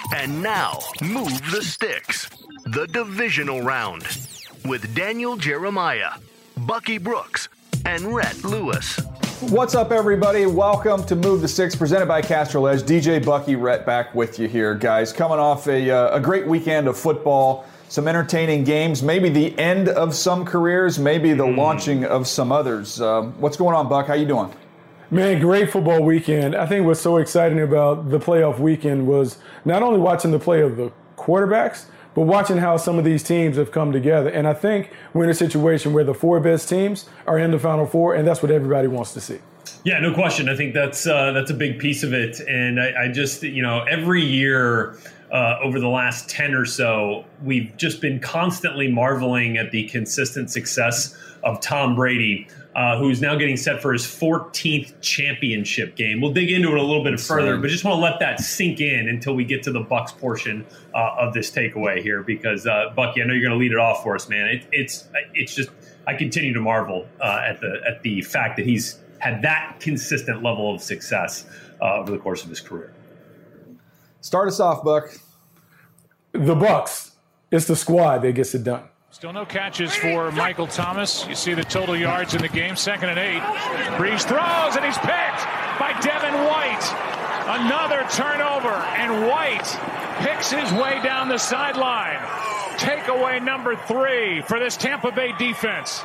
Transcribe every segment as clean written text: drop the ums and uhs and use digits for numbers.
And now, Move the Sticks, the divisional round, with Daniel Jeremiah, Bucky Brooks, and Rhett Lewis. What's up, everybody? Welcome to Move the Sticks, presented by Castrol Edge. DJ, Bucky, Rhett back with you here, guys. Coming off a great weekend of football, some entertaining games, maybe the end of some careers, maybe the launching of some others. What's going on, Buck? How you doing? Man, great football weekend. I think what's so exciting about the playoff weekend was not only watching the play of the quarterbacks, but watching how some of these teams have come together. And I think we're in a situation where the four best teams are in the Final Four, and that's what everybody wants to see. Yeah, no question. I think that's a big piece of it. And I just, every year over the last 10 or so, we've just been constantly marveling at the consistent success of Tom Brady, who's now getting set for his 14th championship game. We'll dig into it a little bit further, but just want to let that sink in until we get to the Bucs portion of this takeaway here, because Bucky, I know you're going to lead it off for us, man. It's just, I continue to marvel at the fact that he's had that consistent level of success over the course of his career. Start us off, Buck. The Bucs, it's the squad that gets it done. Still no catches for Michael Thomas. You see the total yards in the game, 2nd and 8. Brees throws, and he's picked by Devin White. Another turnover, and White picks his way down the sideline. Takeaway number 3 for this Tampa Bay defense.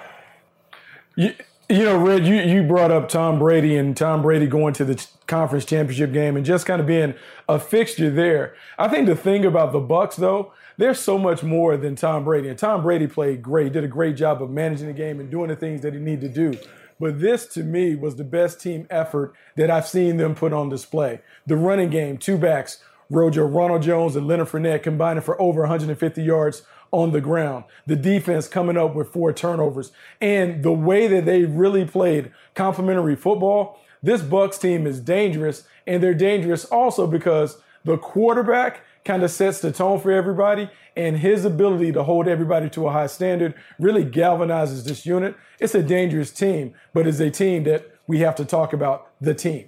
Red, you brought up Tom Brady and Tom Brady going to the conference championship game and just kind of being a fixture there. I think the thing about the Bucs, though, they're so much more than Tom Brady. And Tom Brady played great, did a great job of managing the game and doing the things that he needed to do. But this, to me, was the best team effort that I've seen them put on display. The running game, 2 backs, Rojo, Ronald Jones, and Leonard Fournette combining for over 150 yards on the ground. The defense coming up with 4 turnovers. And the way that they really played complementary football, this Bucs team is dangerous. And they're dangerous also because the quarterback kind of sets the tone for everybody, and his ability to hold everybody to a high standard really galvanizes this unit. It's a dangerous team, but it's a team that we have to talk about the team.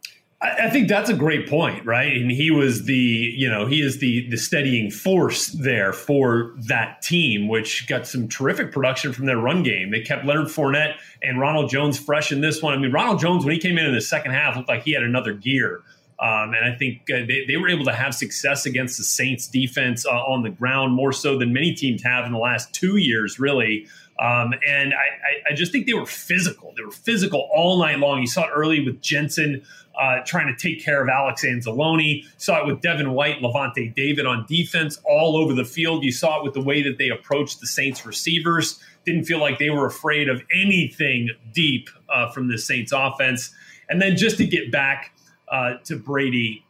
I think that's a great point, right? And he was he is the steadying force there for that team, which got some terrific production from their run game. They kept Leonard Fournette and Ronald Jones fresh in this one. I mean, Ronald Jones, when he came in the second half, looked like he had another gear. And I think they were able to have success against the Saints defense on the ground, more so than many teams have in the last 2 years, really. And I just think they were physical. They were physical all night long. You saw it early with Jensen trying to take care of Alex Anzalone. You saw it with Devin White, Levante David on defense all over the field. You saw it with the way that they approached the Saints receivers. Didn't feel like they were afraid of anything deep from the Saints offense. And then just to get back to Brady,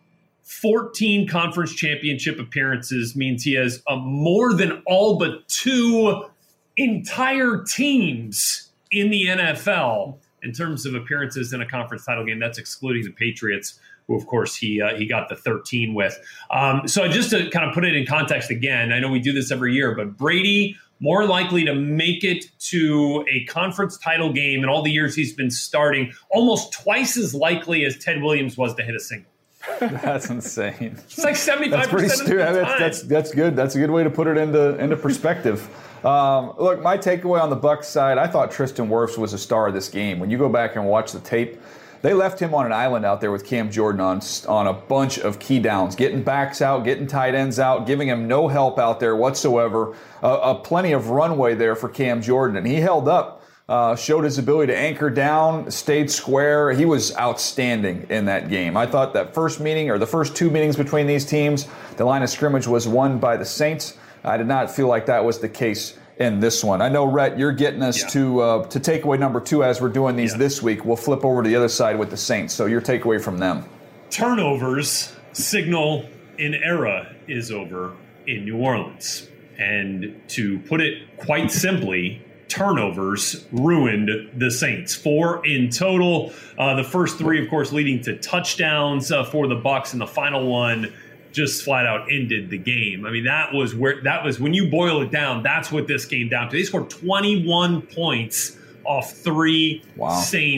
14 conference championship appearances means he has more than all but 2 entire teams in the NFL in terms of appearances in a conference title game. That's excluding the Patriots, who, of course, he got the 13 with. So just to kind of put it in context again, I know we do this every year, but Brady more likely to make it to a conference title game in all the years he's been starting, almost twice as likely as Ted Williams was to hit a single. That's insane. It's like 75% That's pretty of the time. That's good. That's a good way to put it into perspective. Look, my takeaway on the Bucs side, I thought Tristan Wirfs was a star of this game. When you go back and watch the tape, they left him on an island out there with Cam Jordan on a bunch of key downs, getting backs out, getting tight ends out, giving him no help out there whatsoever. Plenty of runway there for Cam Jordan, and he held up, showed his ability to anchor down, stayed square. He was outstanding in that game. I thought that first meeting, or the first 2 meetings between these teams, the line of scrimmage was won by the Saints. I did not feel like that was the case in this one. I know, Rhett, you're getting us to takeaway number 2 as we're doing these this week. We'll flip over to the other side with the Saints. So your takeaway from them. Turnovers signal an era is over in New Orleans. And to put it quite simply, turnovers ruined the Saints. 4 in total. The first 3, of course, leading to touchdowns for the Bucs, and the final one just flat out ended the game. I mean, that was when you boil it down, that's what this came down to. They scored 21 points off 3 Saints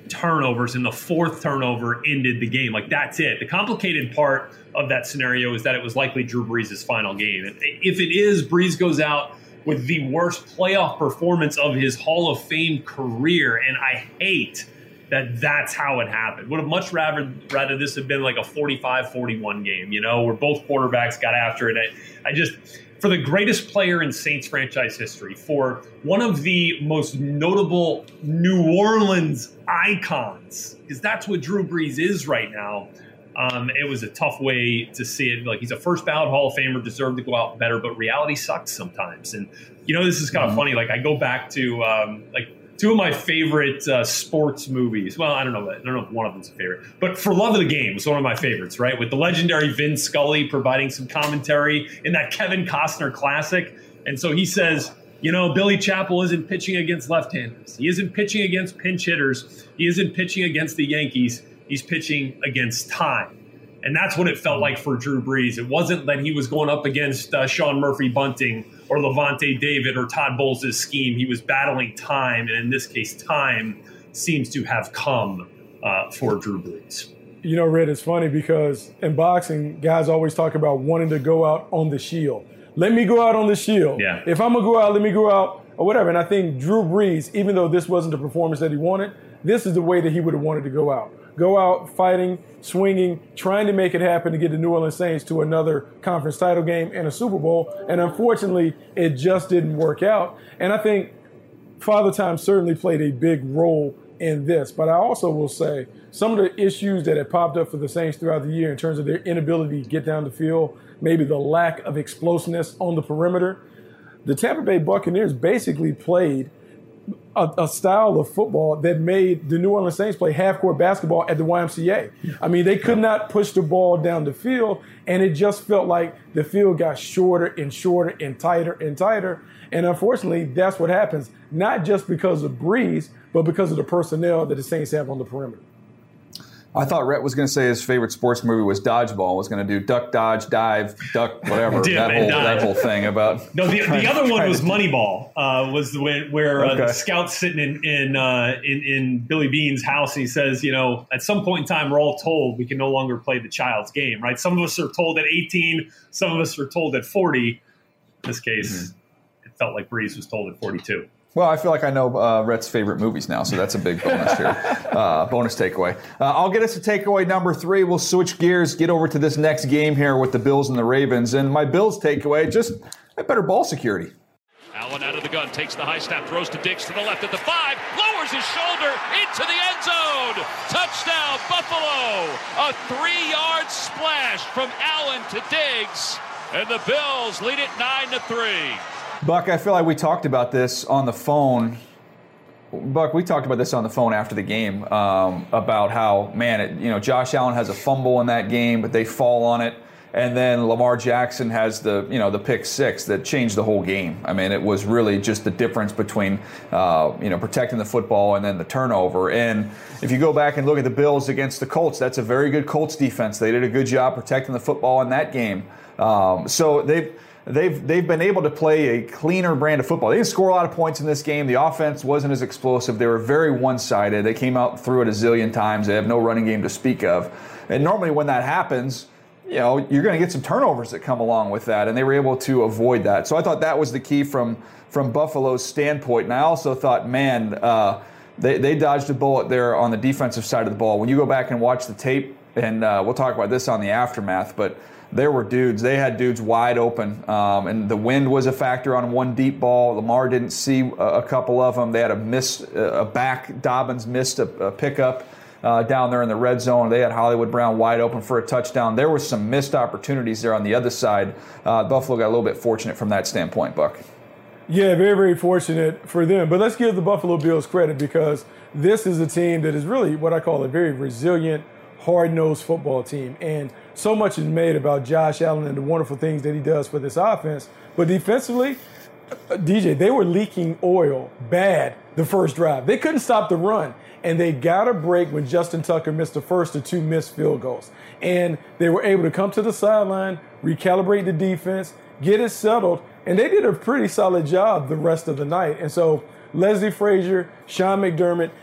turnovers, and the fourth turnover ended the game. Like, that's it. The complicated part of that scenario is that it was likely Drew Brees' final game. If it is, Brees goes out with the worst playoff performance of his Hall of Fame career, and I hate that that's how it happened. Would have much rather this have been like a 45-41 game, where both quarterbacks got after it. I just, for the greatest player in Saints franchise history, for one of the most notable New Orleans icons, because that's what Drew Brees is right now, it was a tough way to see it. Like, he's a first ballot Hall of Famer, deserved to go out better, but reality sucks sometimes. And, this is kind of funny. Like, I go back to, two of my favorite sports movies. Well, I don't know if one of them's a favorite, but For Love of the Game was one of my favorites, right? With the legendary Vin Scully providing some commentary in that Kevin Costner classic. And so he says, Billy Chappell isn't pitching against left-handers. He isn't pitching against pinch hitters. He isn't pitching against the Yankees. He's pitching against time. And that's what it felt like for Drew Brees. It wasn't that he was going up against Sean Murphy Bunting or Levante David or Todd Bowles' scheme. He was battling time, and in this case, time seems to have come for Drew Brees. Red, it's funny because in boxing, guys always talk about wanting to go out on the shield. Let me go out on the shield. Yeah. If I'm going to go out, let me go out or whatever. And I think Drew Brees, even though this wasn't the performance that he wanted, this is the way that he would have wanted to go out. Go out fighting, swinging, trying to make it happen to get the New Orleans Saints to another conference title game and a Super Bowl. And unfortunately, it just didn't work out. And I think Father Time certainly played a big role in this. But I also will say some of the issues that had popped up for the Saints throughout the year in terms of their inability to get down the field, maybe the lack of explosiveness on the perimeter, the Tampa Bay Buccaneers basically played a style of football that made the New Orleans Saints play half-court basketball at the YMCA. I mean, they could not push the ball down the field, and it just felt like the field got shorter and shorter and tighter and tighter. And unfortunately, that's what happens, not just because of Brees, but because of the personnel that the Saints have on the perimeter. I thought Rhett was going to say his favorite sports movie was Dodgeball. Was going to do duck, dodge, dive, duck, whatever. that whole thing about. No, the other one was Moneyball. Was where the scout's sitting in Billy Bean's house, and he says, at some point in time, we're all told we can no longer play the child's game, right? Some of us are told at 18, some of us are told at 40. In this case, It felt like Brees was told at 42. Well, I feel like I know Rhett's favorite movies now, so that's a big bonus here. Bonus takeaway. I'll get us to takeaway number 3. We'll switch gears, get over to this next game here with the Bills and the Ravens. And my Bills takeaway, just better ball security. Allen out of the gun, takes the high snap, throws to Diggs to the left at the 5, lowers his shoulder into the end zone. Touchdown, Buffalo. A 3-yard splash from Allen to Diggs, and the Bills lead it 9-3. Buck, I feel like we talked about this on the phone. Buck, we talked about this on the phone after the game about how, Josh Allen has a fumble in that game, but they fall on it. And then Lamar Jackson has the pick 6 that changed the whole game. I mean, it was really just the difference between, protecting the football and then the turnover. And if you go back and look at the Bills against the Colts, that's a very good Colts defense. They did a good job protecting the football in that game. So they've been able to play a cleaner brand of football. They didn't score a lot of points in this game. The offense wasn't as explosive. They were very one-sided. They came out through it a zillion times. They have no running game to speak of. And normally when that happens, you're going to get some turnovers that come along with that, and they were able to avoid that. So I thought that was the key from Buffalo's standpoint. And I also thought, they dodged a bullet there on the defensive side of the ball. When you go back and watch the tape, and we'll talk about this on the aftermath, but they had dudes wide open, and the wind was a factor on one deep ball. Lamar didn't see a couple of them. They had a back. Dobbins missed a pickup down there in the red zone. They had Hollywood Brown wide open for a touchdown. There were some missed opportunities there on the other side. Buffalo got a little bit fortunate from that standpoint, Buck. Yeah, very, very fortunate for them. But let's give the Buffalo Bills credit, because this is a team that is really what I call a very resilient, hard-nosed football team. And so much is made about Josh Allen and the wonderful things that he does for this offense. But defensively, DJ, they were leaking oil bad the first drive. They couldn't stop the run. And they got a break when Justin Tucker missed the first of 2 missed field goals. And they were able to come to the sideline, recalibrate the defense, get it settled, and they did a pretty solid job the rest of the night. And so Leslie Frazier, Sean McDermott,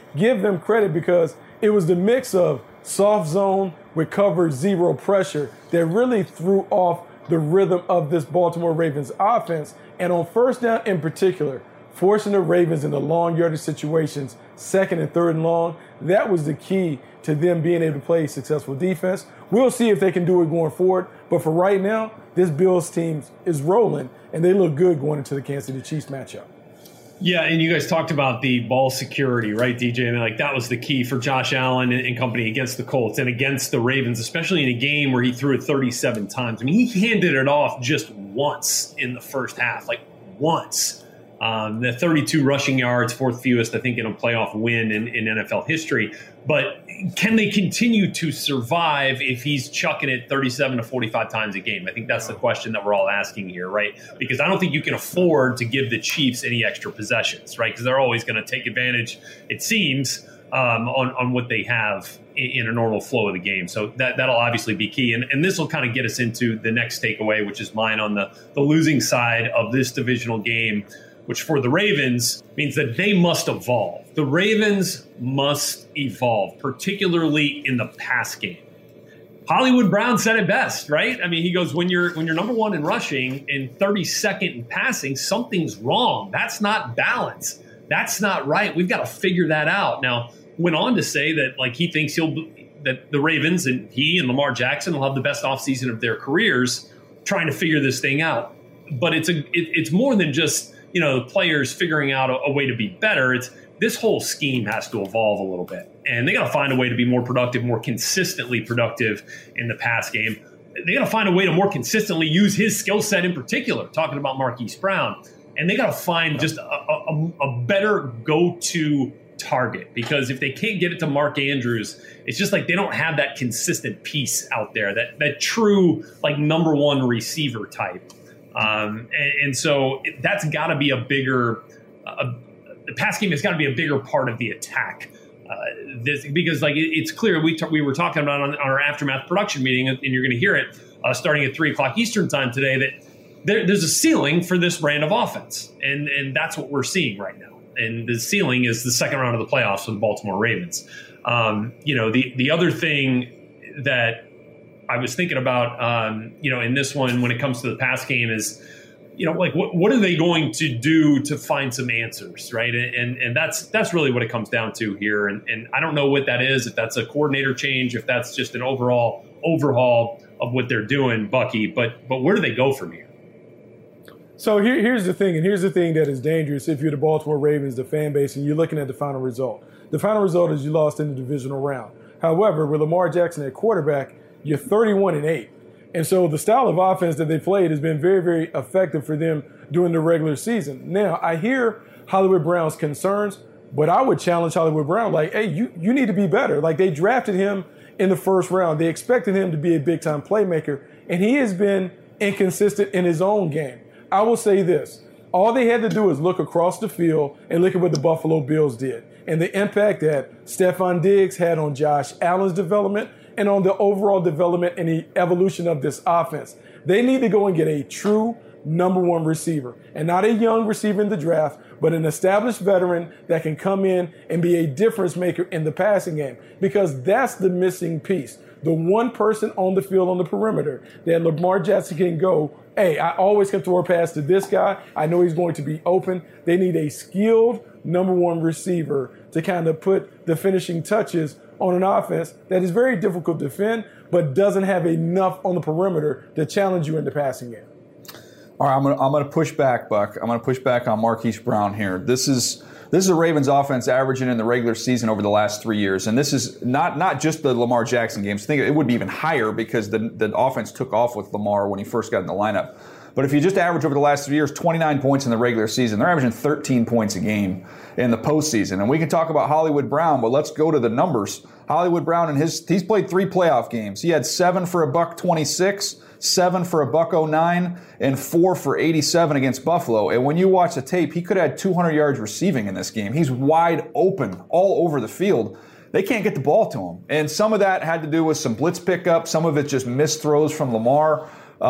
give them credit because it was the mix of soft zone with cover zero pressure that really threw off the rhythm of this Baltimore Ravens offense. And on first down in particular, forcing the Ravens into long yardage situations, second and third and long, that was the key to them being able to play successful defense. We'll see if they can do it going forward. But for right now, this Bills team is rolling, and they look good going into the Kansas City Chiefs matchup. Yeah, and you guys talked about the ball security, right, DJ? I mean, like that was the key for Josh Allen and company against the Colts and against the Ravens, especially in a game where he threw it 37 times. I mean, he handed it off just once in the first half, like once. The 32 rushing yards, fourth fewest, I think, in a playoff win in NFL history. But can they continue to survive if he's chucking it 37 to 45 times a game? I think that's the question that we're all asking here, right? Because I don't think you can afford to give the Chiefs any extra possessions, right? Because they're always going to take advantage, it seems, on what they have in a normal flow of the game. So that'll obviously be key. And this will kind of get us into the next takeaway, which is mine on the losing side of this divisional game, which for the Ravens means that they must evolve. The Ravens must evolve, particularly in the pass game. Hollywood Brown said it best, right? I mean, he goes, when you're number one in rushing and 32nd in passing, something's wrong. That's not balance. That's not right. We've got to figure that out. Now, went on to say that like he thinks that the Ravens and he and Lamar Jackson will have the best offseason of their careers trying to figure this thing out. But it's more than just the players figuring out a way to be better. It's this whole scheme has to evolve a little bit. And they got to find a way to be more productive, more consistently productive in the pass game. They got to find a way to more consistently use his skill set in particular, talking about Marquise Brown. And they got to find just a better go-to target, because if they can't get it to Mark Andrews, it's just like they don't have that consistent piece out there, that true like number one receiver type. And so that's got to be a bigger the pass game has got to be a bigger part of the attack. Because like it's clear we were talking about on our aftermath production meeting, and you're going to hear it starting at 3:00 Eastern time today, that there's a ceiling for this brand of offense, and that's what we're seeing right now. And the ceiling is the second round of the playoffs for the Baltimore Ravens. The other thing that I was thinking about, in this one when it comes to the pass game is, like what are they going to do to find some answers, right? And that's really what it comes down to here. And I don't know what that is, if that's a coordinator change, if that's just an overall overhaul of what they're doing, Bucky. But where do they go from here? So here's the thing, and here's the thing that is dangerous if you're the Baltimore Ravens, the fan base, and you're looking at the final result. The final result is you lost in the divisional round. However, with Lamar Jackson at quarterback, you're 31-8. And so the style of offense that they played has been very, very effective for them during the regular season. Now, I hear Hollywood Brown's concerns, but I would challenge Hollywood Brown, like, hey, you need to be better. Like, they drafted him in the first round. They expected him to be a big-time playmaker, and he has been inconsistent in his own game. I will say this. All they had to do is look across the field and look at what the Buffalo Bills did and the impact that Stephon Diggs had on Josh Allen's development and on the overall development and the evolution of this offense. They need to go and get a true number one receiver, and not a young receiver in the draft, but an established veteran that can come in and be a difference maker in the passing game, because that's the missing piece. The one person on the field on the perimeter that Lamar Jackson can go, hey, I always can throw a pass to this guy. I know he's going to be open. They need a skilled number one receiver to kind of put the finishing touches on an offense that is very difficult to defend, but doesn't have enough on the perimeter to challenge you in the passing game. All right, I'm going to push back, Buck. I'm going to push back on Marquise Brown here. This is a Ravens offense averaging in the regular season over the last 3 years, and this is not just the Lamar Jackson games. I think it would be even higher because the offense took off with Lamar when he first got in the lineup. But if you just average over the last 3 years, 29 points in the regular season, they're averaging 13 points a game in the postseason. And we can talk about Hollywood Brown, but let's go to the numbers. Hollywood Brown, he's played 3 playoff games. He had 7 for $126, 7 for $109, and 4 for 87 against Buffalo. And when you watch the tape, he could have had 200 yards receiving in this game. He's wide open all over the field. They can't get the ball to him. And some of that had to do with some blitz pickup. Some of it just missed throws from Lamar.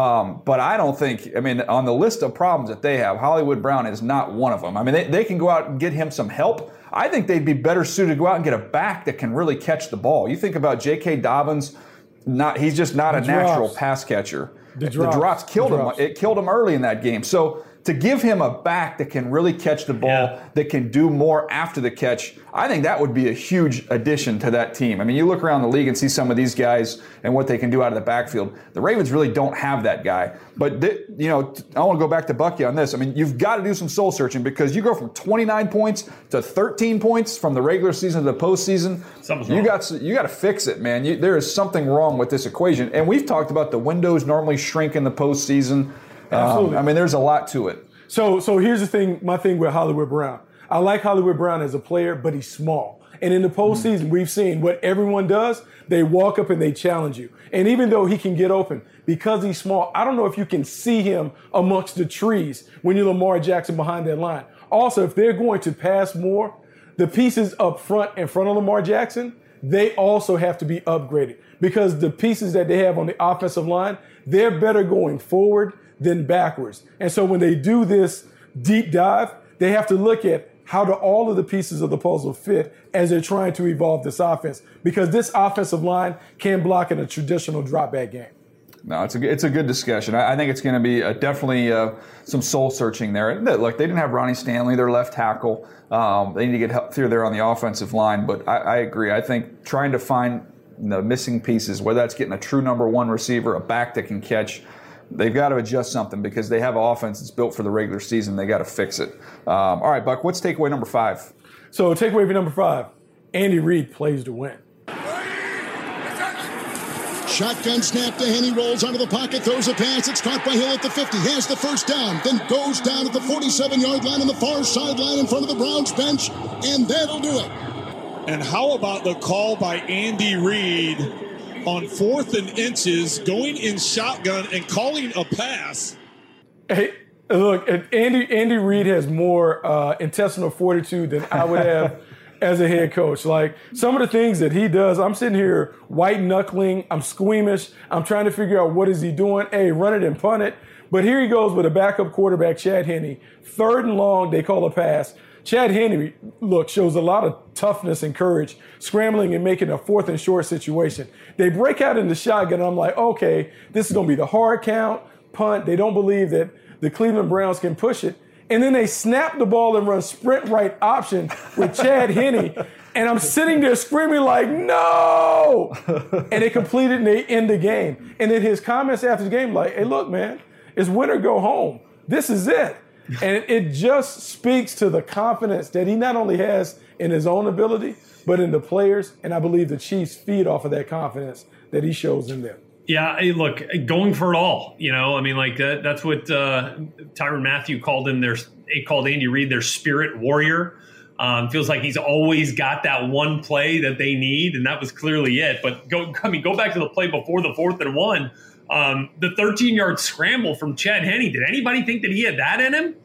But I don't think, on the list of problems that they have, Hollywood Brown is not one of them. I mean, they can go out and get him some help. I think they'd be better suited to go out and get a back that can really catch the ball. You think about J.K. Dobbins, he's just not a natural pass catcher. The drops killed him. It killed him early in that game. So to give him a back that can really catch the ball, that can do more after the catch, I think that would be a huge addition to that team. I mean, you look around the league and see some of these guys and what they can do out of the backfield. The Ravens really don't have that guy. But, I want to go back to Bucky on this. I mean, you've got to do some soul searching because you go from 29 points to 13 points from the regular season to the postseason. You got to fix it, man. There is something wrong with this equation. And we've talked about the windows normally shrink in the postseason. Absolutely. I mean, there's a lot to it. So here's the thing, my thing with Hollywood Brown. I like Hollywood Brown as a player, but he's small. And in the postseason, we've seen what everyone does. They walk up and they challenge you. And even though he can get open, because he's small, I don't know if you can see him amongst the trees when you're Lamar Jackson behind that line. Also, if they're going to pass more, the pieces up front in front of Lamar Jackson, they also have to be upgraded because the pieces that they have on the offensive line, they're better going forward than backwards. And so when they do this deep dive, they have to look at how do all of the pieces of the puzzle fit as they're trying to evolve this offense, because this offensive line can block in a traditional drop back game. No, it's a good discussion. I think it's going to be definitely some soul searching there. Look, they didn't have Ronnie Stanley, their left tackle. They need to get help through there on the offensive line. But I agree. I think trying to find the missing pieces, whether that's getting a true number one receiver, a back that can catch, they've got to adjust something because they have an offense that's built for the regular season. They got to fix it. All right, Buck, what's takeaway number 5? So takeaway for number 5, Andy Reid plays to win. Shotgun snap to Henne, rolls onto the pocket, throws a pass. It's caught by Hill at the 50, has the first down, then goes down at the 47-yard line on the far sideline in front of the Browns bench, and that'll do it. And how about the call by Andy Reid on 4th and inches, going in shotgun and calling a pass? Hey, look, Andy Reid has more intestinal fortitude than I would have as a head coach. Like, some of the things that he does, I'm sitting here white-knuckling, I'm squeamish, I'm trying to figure out what is he doing. Hey, run it and punt it. But here he goes with a backup quarterback, Chad Henne. 3rd and long, they call a pass. Chad Henne, look, shows a lot of toughness and courage, scrambling and making a 4th and short situation. They break out in the shotgun, and I'm like, okay, this is going to be the hard count, punt. They don't believe that the Cleveland Browns can push it. And then they snap the ball and run sprint right option with Chad Henne. And I'm sitting there screaming like, no! And they complete it and they end the game. And then his comments after the game like, hey, look, man, it's win or go home. This is it. And it just speaks to the confidence that he not only has in his own ability, but in the players. And I believe the Chiefs feed off of that confidence that he shows in them. Yeah, hey, look, going for it all. I mean, like that's what Tyrann Mathieu called Andy Reid their spirit warrior. Feels like he's always got that one play that they need, and that was clearly it. But go back to the play before the 4th and 1. The 13-yard scramble from Chad Henne. Did anybody think that he had that in him?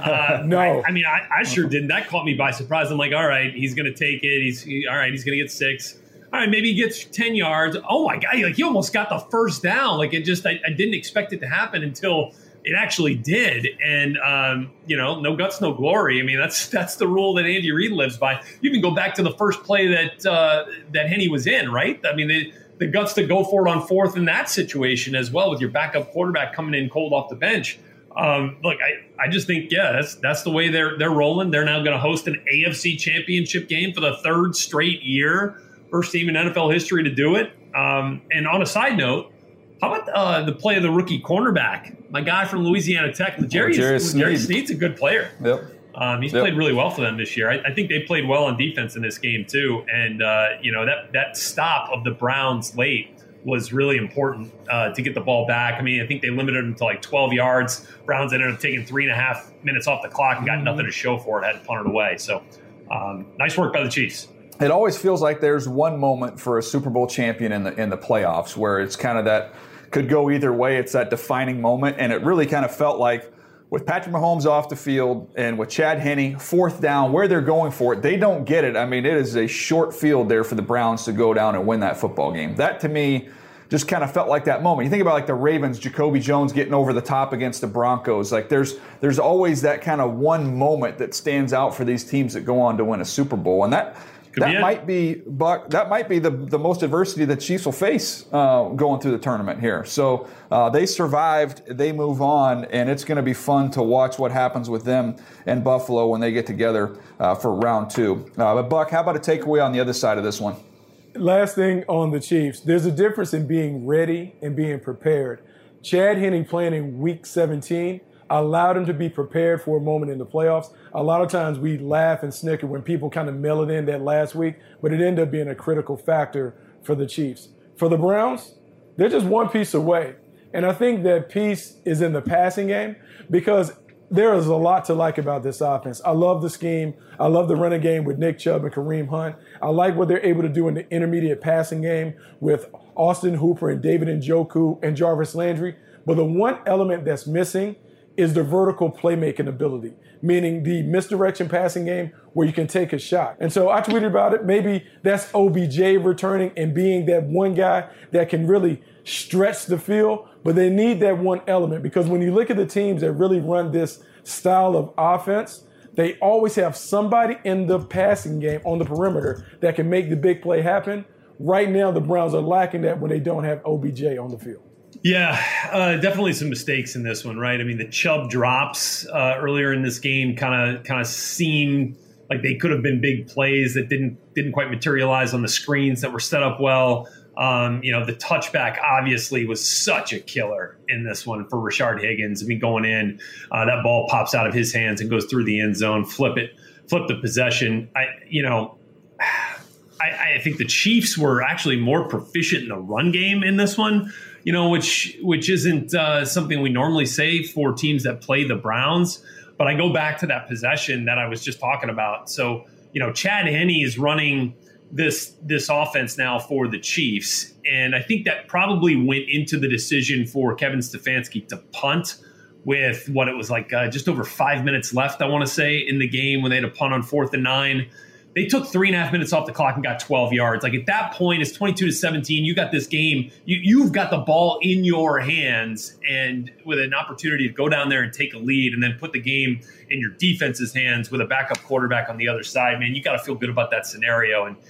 No. I sure didn't. That caught me by surprise. I'm like, all right, he's going to take it. He's going to get 6. All right, maybe he gets 10 yards. Oh, my God, he almost got the first down. Like, I didn't expect it to happen until it actually did. And, no guts, no glory. I mean, that's the rule that Andy Reid lives by. You can go back to the first play that Henne was in, right? I mean, the guts to go for it on 4th in that situation as well with your backup quarterback coming in cold off the bench. Look, I just think, that's the way they're rolling. They're now going to host an AFC championship game for the 3rd straight year. First team in NFL history to do it. And on a side note, how about the play of the rookie cornerback? My guy from Louisiana Tech, L'Jarius Sneed's a good player. Yep. He's played really well for them this year. I think they played well on defense in this game too. And, that stop of the Browns late was really important to get the ball back. I mean, I think they limited them to like 12 yards. Browns ended up taking 3.5 minutes off the clock and got nothing to show for it. Had to punt it away. So nice work by the Chiefs. It always feels like there's one moment for a Super Bowl champion in the playoffs where it's kind of that could go either way. It's that defining moment, and it really kind of felt like with Patrick Mahomes off the field and with Chad Henne, 4th down, where they're going for it, they don't get it. I mean, it is a short field there for the Browns to go down and win that football game. That, to me, just kind of felt like that moment. You think about like the Ravens, Jacoby Jones getting over the top against the Broncos. Like there's always that kind of one moment that stands out for these teams that go on to win a Super Bowl, and that might be, Buck. That might be the most adversity that Chiefs will face going through the tournament here. So they survived, they move on, and it's going to be fun to watch what happens with them and Buffalo when they get together for round 2. But Buck, how about a takeaway on the other side of this one? Last thing on the Chiefs, there's a difference in being ready and being prepared. Chad Henne playing in week 17 allowed him to be prepared for a moment in the playoffs. A lot of times we laugh and snicker when people kind of mail it in that last week, but it ended up being a critical factor for the Chiefs. For the Browns, they're just one piece away. And I think that piece is in the passing game because there is a lot to like about this offense. I love the scheme. I love the running game with Nick Chubb and Kareem Hunt. I like what they're able to do in the intermediate passing game with Austin Hooper and David Njoku and Jarvis Landry. But the one element that's missing is the vertical playmaking ability, meaning the misdirection passing game where you can take a shot. And so I tweeted about it. Maybe that's OBJ returning and being that one guy that can really stretch the field, but they need that one element because when you look at the teams that really run this style of offense, they always have somebody in the passing game on the perimeter that can make the big play happen. Right now, the Browns are lacking that when they don't have OBJ on the field. Yeah, definitely some mistakes in this one, right? I mean, the Chubb drops earlier in this game kind of seemed like they could have been big plays that didn't quite materialize on the screens that were set up well. The touchback obviously was such a killer in this one for Rashard Higgins. I mean, going in, that ball pops out of his hands and goes through the end zone, flip the possession. I think the Chiefs were actually more proficient in the run game in this one, which isn't something we normally say for teams that play the Browns. But I go back to that possession that I was just talking about. So, Chad Henne is running this offense now for the Chiefs. And I think that probably went into the decision for Kevin Stefanski to punt with what it was like just over 5 minutes left, I want to say, in the game when they had a punt on 4th and 9. They took 3.5 minutes off the clock and got 12 yards. Like at that point, it's 22-17. You got this game. You've got the ball in your hands and with an opportunity to go down there and take a lead and then put the game in your defense's hands with a backup quarterback on the other side. Man, you got to feel good about that scenario. And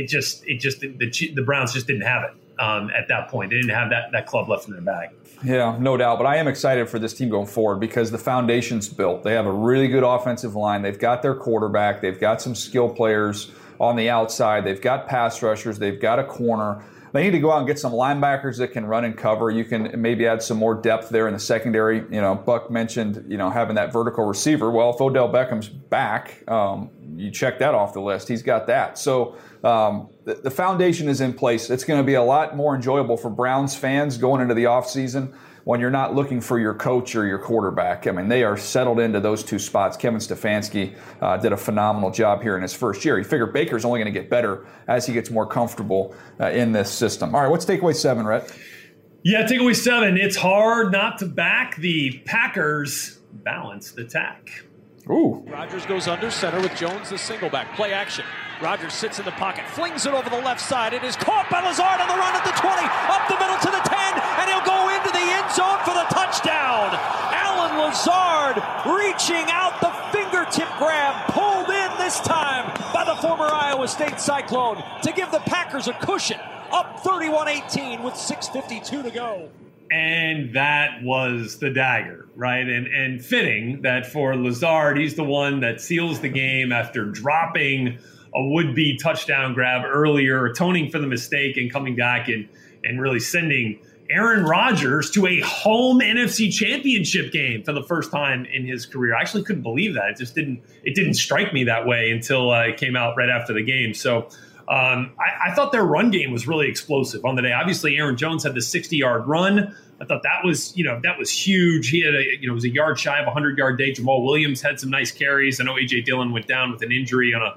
the Browns just didn't have it at that point. They didn't have that club left in their bag. Yeah, no doubt. But I am excited for this team going forward because the foundation's built. They have a really good offensive line. They've got their quarterback. They've got some skill players on the outside. They've got pass rushers. They've got a corner. They need to go out and get some linebackers that can run and cover. You can maybe add some more depth there in the secondary. Buck mentioned, having that vertical receiver. Well, if Odell Beckham's back, you check that off the list. He's got that. So the foundation is in place. It's going to be a lot more enjoyable for Browns fans going into the offseason when you're not looking for your coach or your quarterback. I mean, they are settled into those two spots. Kevin Stefanski did a phenomenal job here in his first year. You figure Baker's only going to get better as he gets more comfortable in this system. All right, what's takeaway 7, Rhett? Yeah, takeaway 7. It's hard not to back the Packers balanced attack. Ooh. Rodgers goes under center with Jones the single back. Play action. Rodgers sits in the pocket, flings it over the left side. It is caught by Lazard on the run at the 20, up the middle to the 10, and he'll go into the end zone for the touchdown. Allen Lazard reaching out, the fingertip grab, pulled in this time by the former Iowa State Cyclone to give the Packers a cushion, up 31-18 with 6:52 to go. And that was the dagger, right? And fitting that for Lazard, he's the one that seals the game after dropping a would-be touchdown grab earlier, atoning for the mistake and coming back and really sending Aaron Rodgers to a home NFC Championship game for the first time in his career. I actually couldn't believe that. It didn't strike me that way until it came out right after the game. So I thought their run game was really explosive on the day. Obviously, Aaron Jones had the 60-yard run. I thought that was huge. He had it was a yard shy of a 100-yard day. Jamal Williams had some nice carries. I know A.J. Dillon went down with an injury on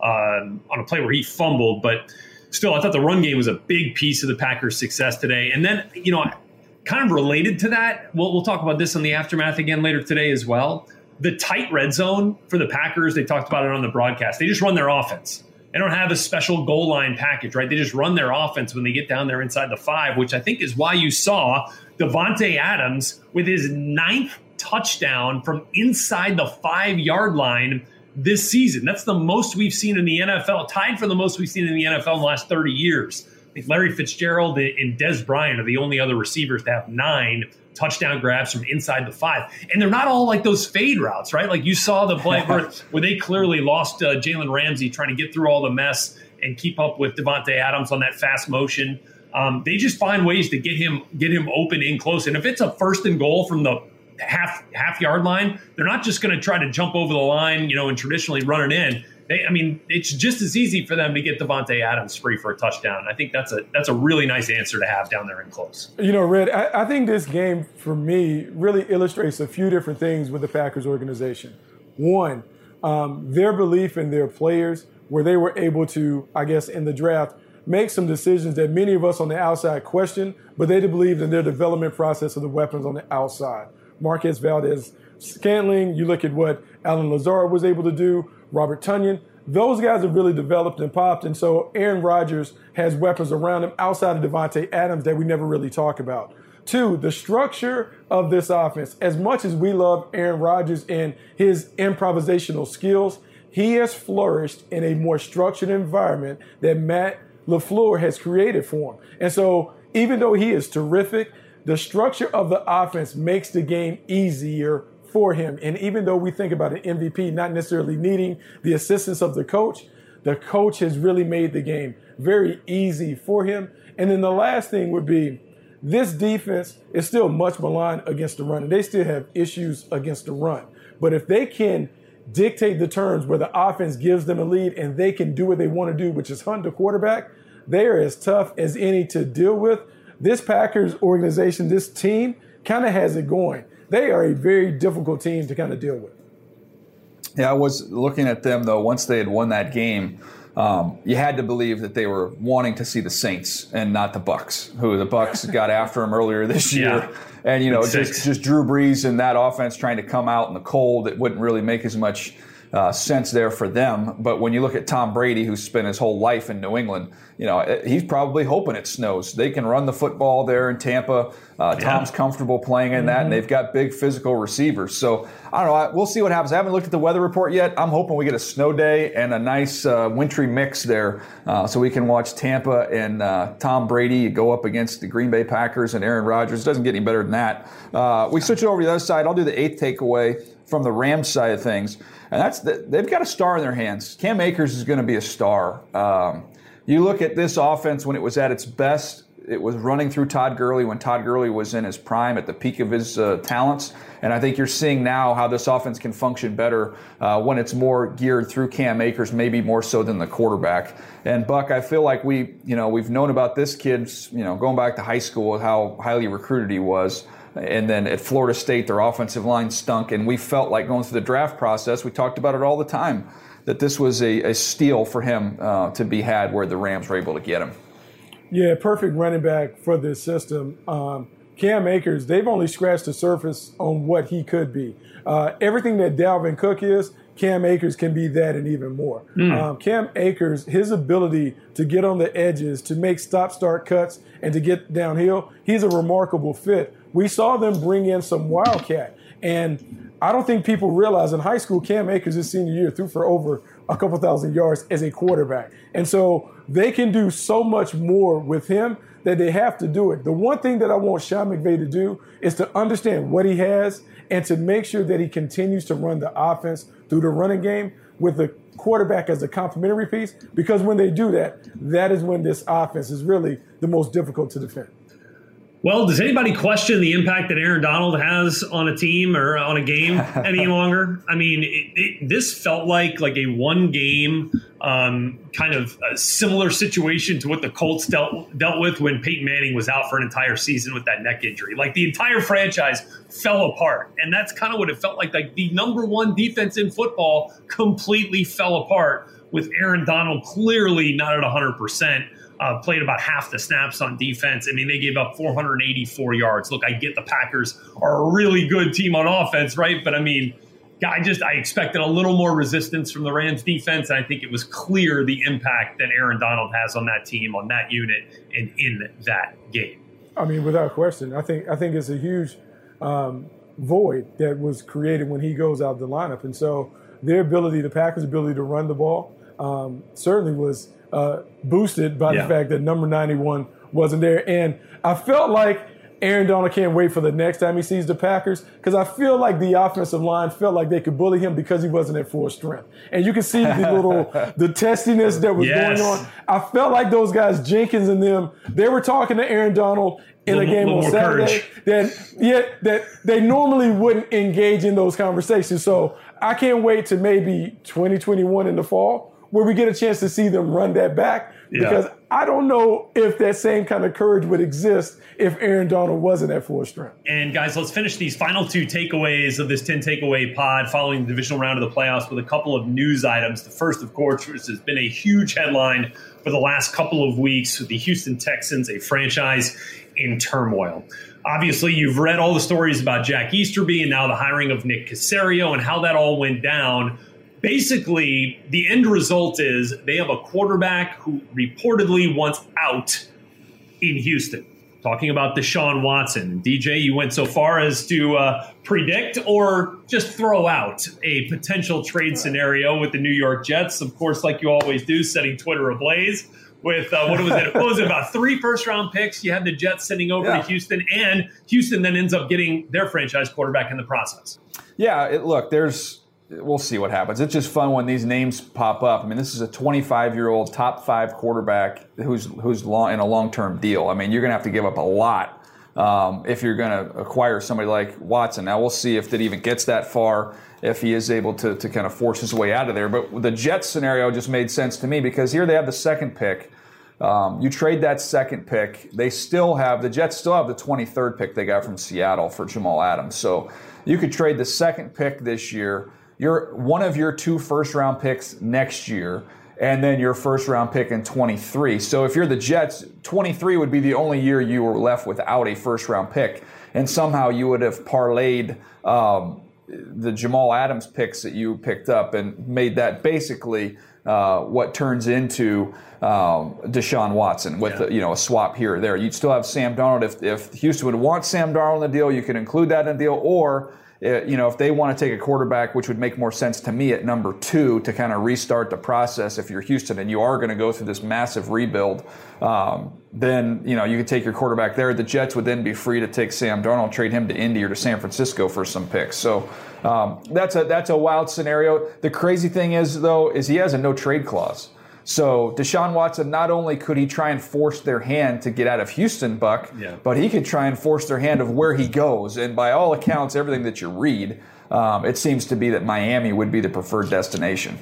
a play where he fumbled, but still, I thought the run game was a big piece of the Packers' success today. And then, kind of related to that, we'll talk about this on the Aftermath again later today as well. The tight red zone for the Packers, they talked about it on the broadcast. They just run their offense. They don't have a special goal line package, right? They just run their offense when they get down there inside the 5, which I think is why you saw Davante Adams with his 9th touchdown from inside the 5-yard line this season. That's the most we've seen in the NFL, tied for the most we've seen in the NFL in the last 30 years. I think Larry Fitzgerald and Dez Bryant are the only other receivers to have 9 touchdown grabs from inside the 5. And they're not all like those fade routes, right? Like you saw the play where they clearly lost Jalen Ramsey trying to get through all the mess and keep up with Davante Adams on that fast motion. They just find ways to get him open in close. And if it's a 1st and goal from the half yard line, they're not just going to try to jump over the line, and traditionally run it in. It's just as easy for them to get Davante Adams free for a touchdown. I think that's a really nice answer to have down there in close. Red, I think this game for me really illustrates a few different things with the Packers organization. One, their belief in their players, where they were able to, I guess, in the draft, make some decisions that many of us on the outside question, but they believed in their development process of the weapons on the outside. Marquez Valdes-Scantling, you look at what Allen Lazard was able to do, Robert Tonyan. Those guys have really developed and popped, and so Aaron Rodgers has weapons around him outside of Davante Adams that we never really talk about. 2, the structure of this offense. As much as we love Aaron Rodgers and his improvisational skills, he has flourished in a more structured environment that Matt LaFleur has created for him. And so even though he is terrific, the structure of the offense makes the game easier for him. And even though we think about an MVP not necessarily needing the assistance of the coach has really made the game very easy for him. And then the last thing would be this defense is still much maligned against the run, and they still have issues against the run. But if they can dictate the terms where the offense gives them a lead and they can do what they want to do, which is hunt the quarterback, they are as tough as any to deal with. This Packers organization, this team, kind of has it going. They are a very difficult team to kind of deal with. Yeah, I was looking at them, though, once they had won that game. You had to believe that they were wanting to see the Saints and not the Bucs, who the Bucs got after them earlier this year. And, just Drew Brees and that offense trying to come out in the cold, it wouldn't really make as much sense there for them. But when you look at Tom Brady, who's spent his whole life in New England, he's probably hoping it snows. They can run the football there in Tampa. Tom's comfortable playing in that, and they've got big physical receivers. So, I don't know. We'll see what happens. I haven't looked at the weather report yet. I'm hoping we get a snow day and a nice wintry mix there so we can watch Tampa and Tom Brady go up against the Green Bay Packers and Aaron Rodgers. It doesn't get any better than that. We switch it over to the other side. I'll do the 8th takeaway from the Rams side of things. And they've got a star in their hands. Cam Akers is going to be a star. You look at this offense when it was at its best, it was running through Todd Gurley when Todd Gurley was in his prime at the peak of his talents. And I think you're seeing now how this offense can function better when it's more geared through Cam Akers, maybe more so than the quarterback. And Buck, I feel like we've known about this kid, going back to high school, how highly recruited he was. And then at Florida State, their offensive line stunk. And we felt like going through the draft process, we talked about it all the time, that this was a steal for him to be had where the Rams were able to get him. Yeah, perfect running back for this system. Cam Akers, they've only scratched the surface on what he could be. Everything that Dalvin Cook is, Cam Akers can be that and even more. Cam Akers, his ability to get on the edges, to make stop-start cuts, and to get downhill, he's a remarkable fit. We saw them bring in some Wildcat, and I don't think people realize in high school, Cam Akers his senior year threw for over a couple thousand yards as a quarterback. And so they can do so much more with him that they have to do it. The one thing that I want Sean McVay to do is to understand what he has and to make sure that he continues to run the offense through the running game with the quarterback as a complementary piece, because when they do that, that is when this offense is really the most difficult to defend. Well, does anybody question the impact that Aaron Donald has on a team or on a game any longer? I mean, this felt like a one-game kind of a similar situation to what the Colts dealt with when Peyton Manning was out for an entire season with that neck injury. Like, the entire franchise fell apart, and that's kind of what it felt like. Like, the number one defense in football completely fell apart with Aaron Donald clearly not at 100%. Played about half the snaps on defense. I mean, they gave up 484 yards. Look, I get the Packers are a really good team on offense, right? But, I mean, I expected a little more resistance from the Rams defense. And I think it was clear the impact that Aaron Donald has on that team, on that unit, and in that game. I mean, without question, I think it's a huge void that was created when he goes out the lineup. And so the Packers' ability to run the ball certainly was boosted by the fact that number 91 wasn't there. And I felt like Aaron Donald can't wait for the next time he sees the Packers, because I feel like the offensive line felt like they could bully him because he wasn't at full strength. And you can see the testiness that was going on. I felt like those guys, Jenkins and them, they were talking to Aaron Donald in a game on Saturday that they normally wouldn't engage in those conversations. So I can't wait to maybe 2021 in the fall where we get a chance to see them run that back, because I don't know if that same kind of courage would exist if Aaron Donald wasn't at full strength. And guys, let's finish these final 2 takeaways of this 10 takeaway pod following the divisional round of the playoffs with a couple of news items. The first, of course, which has been a huge headline for the last couple of weeks, with the Houston Texans, a franchise in turmoil. Obviously, you've read all the stories about Jack Easterby and now the hiring of Nick Caserio and how that all went down. Basically, the end result is they have a quarterback who reportedly wants out in Houston. Talking about Deshaun Watson. DJ, you went so far as to predict or just throw out a potential trade scenario with the New York Jets. Of course, like you always do, setting Twitter ablaze with, what was it, about 3 first-round picks? You had the Jets sending over to Houston, and Houston then ends up getting their franchise quarterback in the process. Yeah, we'll see what happens. It's just fun when these names pop up. I mean, this is a 25-year-old top 5 quarterback who's in a long-term deal. I mean, you're going to have to give up a lot if you're going to acquire somebody like Watson. Now, we'll see if that even gets that far, if he is able to kind of force his way out of there. But the Jets scenario just made sense to me, because here they have the second pick. You trade that second pick. The Jets still have the 23rd pick they got from Seattle for Jamal Adams. So you could trade the second pick this year, one of your 2 first-round picks next year, and then your first-round pick in 23. So if you're the Jets, 23 would be the only year you were left without a first-round pick, and somehow you would have parlayed the Jamal Adams picks that you picked up and made that basically what turns into Deshaun Watson with a swap here or there. You'd still have Sam Darnold. If Houston would want Sam Darnold in the deal, you could include that in the deal, or if they want to take a quarterback, which would make more sense to me at number 2 to kind of restart the process. If you're Houston and you are going to go through this massive rebuild, then you could take your quarterback there. The Jets would then be free to take Sam Darnold, trade him to Indy or to San Francisco for some picks. So that's a wild scenario. The crazy thing is, though, is he has a no trade clause. So Deshaun Watson, not only could he try and force their hand to get out of Houston, Buck, but he could try and force their hand of where he goes. And by all accounts, everything that you read, it seems to be that Miami would be the preferred destination.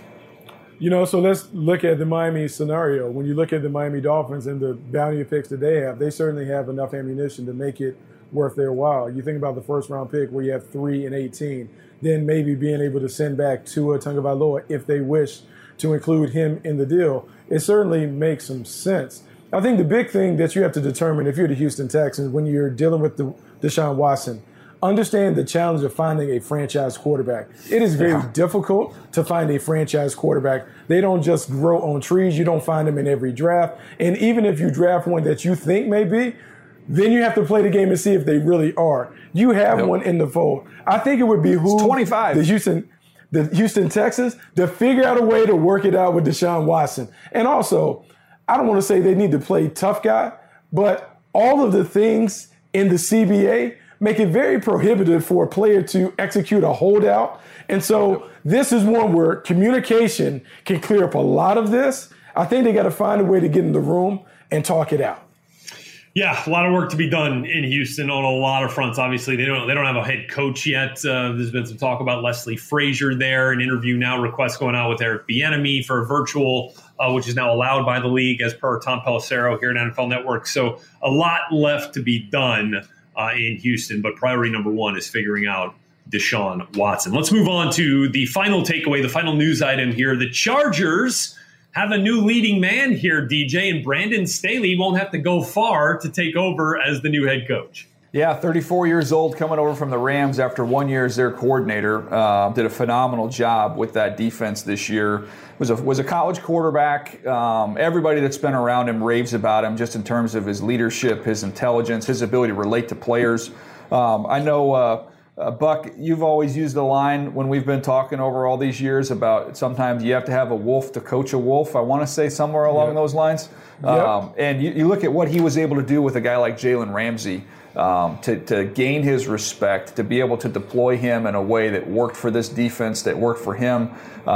So let's look at the Miami scenario. When you look at the Miami Dolphins and the bounty of picks that they have, they certainly have enough ammunition to make it worth their while. You think about the first-round pick where you have 3 and 18, then maybe being able to send back Tua Tagovailoa if they wish to include him in the deal. It certainly makes some sense. I think the big thing that you have to determine if you're the Houston Texans when you're dealing with Deshaun Watson, understand the challenge of finding a franchise quarterback. It is very difficult to find a franchise quarterback. They don't just grow on trees. You don't find them in every draft. And even if you draft one that you think may be, then you have to play the game and see if they really are. You have one in the fold. I think it would behoove 25. the Houston Texans to figure out a way to work it out with Deshaun Watson. And also, I don't want to say they need to play tough guy, but all of the things in the CBA make it very prohibitive for a player to execute a holdout. And so this is one where communication can clear up a lot of this. I think they got to find a way to get in the room and talk it out. Yeah, a lot of work to be done in Houston on a lot of fronts. Obviously, they don't have a head coach yet. There's been some talk about Leslie Frazier there, an interview now request going out with Eric Bieniemy for a virtual, which is now allowed by the league as per Tom Pelissero here at NFL Network. So a lot left to be done in Houston, but priority number 1 is figuring out Deshaun Watson. Let's move on to the final takeaway, the final news item here. The Chargers have a new leading man here, DJ, and Brandon Staley won't have to go far to take over as the new head coach. Yeah, 34 years old, coming over from the Rams after 1 year as their coordinator. Did a phenomenal job with that defense this year. Was a college quarterback. Everybody that's been around him raves about him just in terms of his leadership, his intelligence, his ability to relate to players. I know, Buck, you've always used the line when we've been talking over all these years about sometimes you have to have a wolf to coach a wolf. I want to say somewhere along those lines. And you look at what he was able to do with a guy like Jalen Ramsey. To gain his respect, to be able to deploy him in a way that worked for this defense, that worked for him.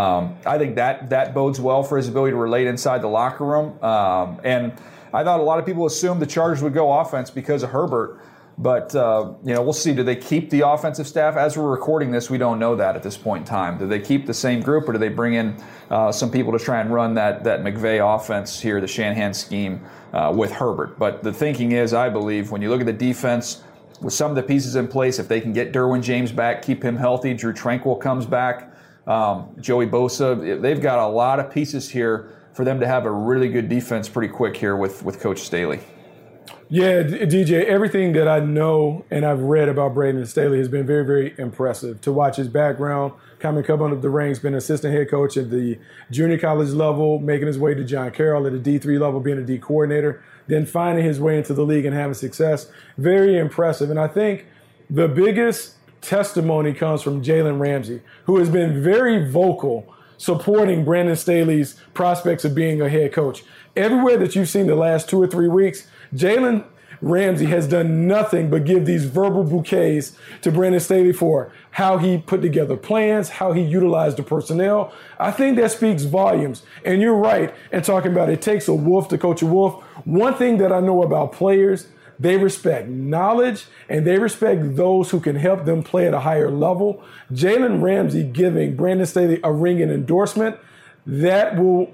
I think that bodes well for his ability to relate inside the locker room. And I thought a lot of people assumed the Chargers would go offense because of Herbert. But, we'll see. Do they keep the offensive staff? As we're recording this, we don't know that at this point in time. Do they keep the same group, or do they bring in some people to try and run that McVay offense here, the Shanahan scheme, with Herbert? But the thinking is, I believe, when you look at the defense, with some of the pieces in place, if they can get Derwin James back, keep him healthy, Drew Tranquill comes back, Joey Bosa, they've got a lot of pieces here for them to have a really good defense pretty quick here with Coach Staley. Yeah, DJ, everything that I know and I've read about Brandon Staley has been very, very impressive. To watch his background, coming up the ranks, been an assistant head coach at the junior college level, making his way to John Carroll at the D3 level, being a D coordinator, then finding his way into the league and having success. Very impressive. And I think the biggest testimony comes from Jalen Ramsey, who has been very vocal supporting Brandon Staley's prospects of being a head coach. Everywhere that you've seen the last 2 or 3 weeks, Jalen Ramsey has done nothing but give these verbal bouquets to Brandon Staley for how he put together plans, how he utilized the personnel. I think that speaks volumes. And you're right in talking about it takes a wolf to coach a wolf. One thing that I know about players, they respect knowledge and they respect those who can help them play at a higher level. Jalen Ramsey giving Brandon Staley a ringing endorsement, that will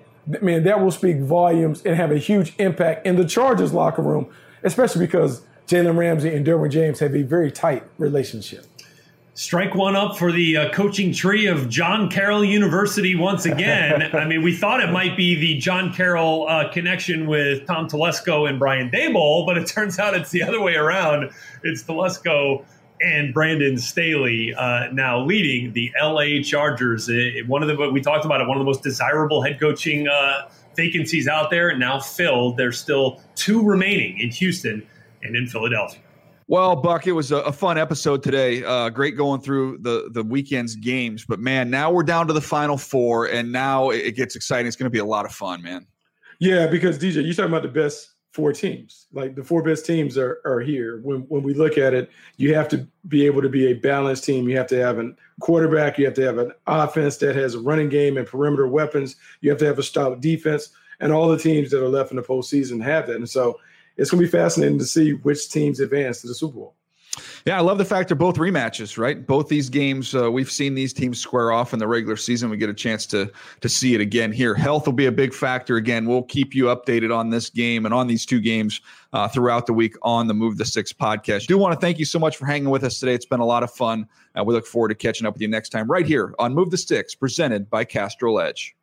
speak volumes and have a huge impact in the Chargers locker room, especially because Jalen Ramsey and Derwin James have a very tight relationship. Strike one up for the coaching tree of John Carroll University once again. I mean, we thought it might be the John Carroll connection with Tom Telesco and Brian Daboll, but it turns out it's the other way around. It's Telesco and Brandon Staley now leading the LA Chargers. We talked about it, one of the most desirable head coaching vacancies out there, now filled. There's still 2 remaining in Houston and in Philadelphia. Well, Buck, it was a fun episode today. Great going through the weekend's games. But, man, now we're down to the Final Four, and now it gets exciting. It's going to be a lot of fun, man. Yeah, because, DJ, you're talking about the best 4 teams. Like, the 4 best teams are here. When we look at it, you have to be able to be a balanced team. You have to have a quarterback. You have to have an offense that has a running game and perimeter weapons. You have to have a stout defense. And all the teams that are left in the postseason have that. And so it's going to be fascinating to see which teams advance to the Super Bowl. Yeah, I love the fact they're both rematches, right? Both these games, we've seen these teams square off in the regular season. We get a chance to see it again here. Health will be a big factor again. We'll keep you updated on this game and on these 2 games throughout the week on the Move the Sticks podcast. Do want to thank you so much for hanging with us today. It's been a lot of fun. We look forward to catching up with you next time right here on Move the Sticks, presented by Castrol Edge.